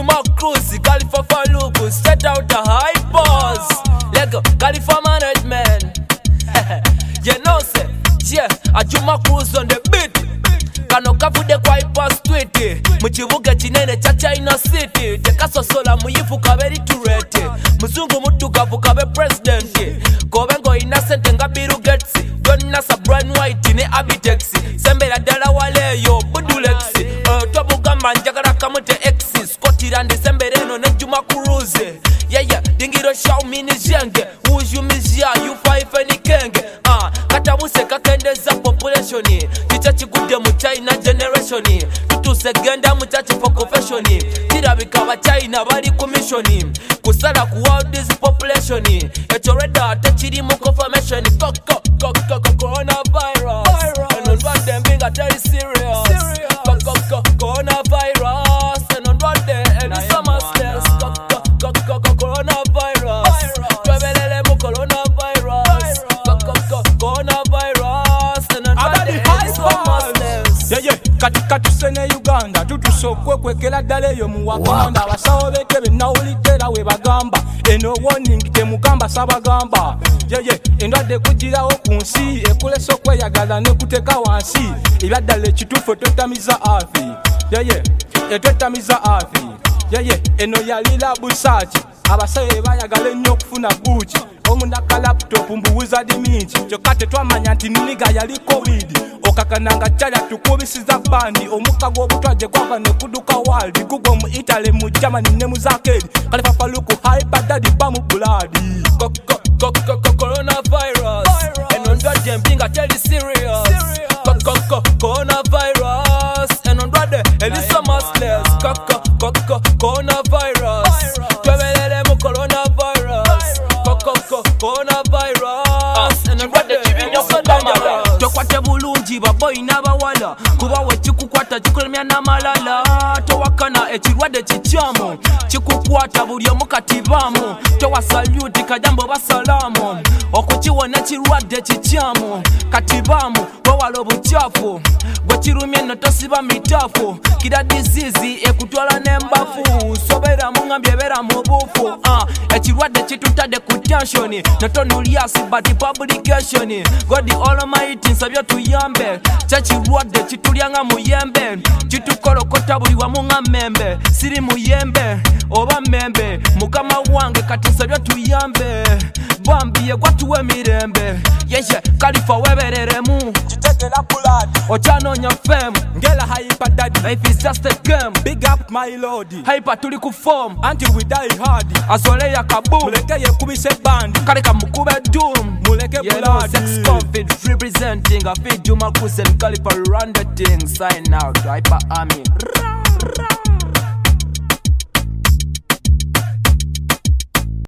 Juma Cruise, Khalifa Faluku, straight out the high boss. Lego, Khalifa management. You know say, yeah, a Juma Cruise on the beat. Kano kavude kwa hyper street. Muchivuga chinene cha China City. Tekaso sola muyifu kaberi turete. Muzungu mutu kavu kabe president. Kobengo innocent nga Bill Gates. Donna sa Brian White ne Abitexi. Sembera dala wale yo budulexi. Tobu gamba njagala kamute exi. Scotland sembere no ne Juma Cruise. Yeah, dingiro show mini jenge. Uju mizia you five any kenge. Katabuse kakendeza population. Chichachi kude mu China generation. Tutuse genda mu chachi for confession. Tirabika ba China bali commission. Kusala ku world this population. Etoreda atachiri mu confirmation. Coronavirus. And on what them being a very serious. Coronavirus. And on what them and it's so much less. Coronavirus. Twebelele mu coronavirus. Coronavirus. And on what them and it's so much less. Yeah, katika tusene Uganda tutusokwe kwekela dale yo mu Wakanda abasawo betebe nawulidera we bagamba eno warning temugamba sabagamba yeah endwadde kugirawo ku nsi ekulesa okweyagala ne kuteka wansi ebyadala ekitufu twetamiza afi etwetamiza afi eno yalira busaaki abasawo bayagala ennyo okufuna buuki omundaka laptop mbuwuza diminti kyokka tetwamanya nti niniga yali covid okakananga kyala tukubisiza bandi omukka gw'obutwaje gwava ne kuduka waldi gugo mu Italy mu Germany ne mu zakedi Khalifa Faluku hyper daddy bamu bloody coronavirus and on that them being a very serious coronavirus and on that and it's so much less coronavirus twebelele mu coronavirus coronavirus and on that tokwate bulungi baboyi n'abawala kuba we kikukwata kikulemya n'amalala towakana ekirwadde kikyamu kikukwata buli omu katibamu towasaluti kajambo basalamu okukiwona ekirwadde kikyamu katibamu wewala obukyafu gwe kirumye no tosiba mitafu kira disease ekutwala n'embafu sobera mungambye ebeera mu bufu ekirwadde kitutadde ku tension notonuliasi but publication God the Almighty nsabye tuyambe kyekirwadde kitulyanga muyembe kitukolokota buli wamu nga mmembe siri muyembe oba mmembe mukama wange kati nsabye tuyambe bambiye gwatuwa emirembe yeye Khalifa webereremu kitegera blood ochanoonya fem ngela hyper daddy life is just a game big up my lord hyper tuli ku form until we die hard asole ya kaboom muleke yekubise bandi kaleka mukube doom muleke blood sex confid representing a feed Juma Cruise and Khalifa run the thing sign out hyper army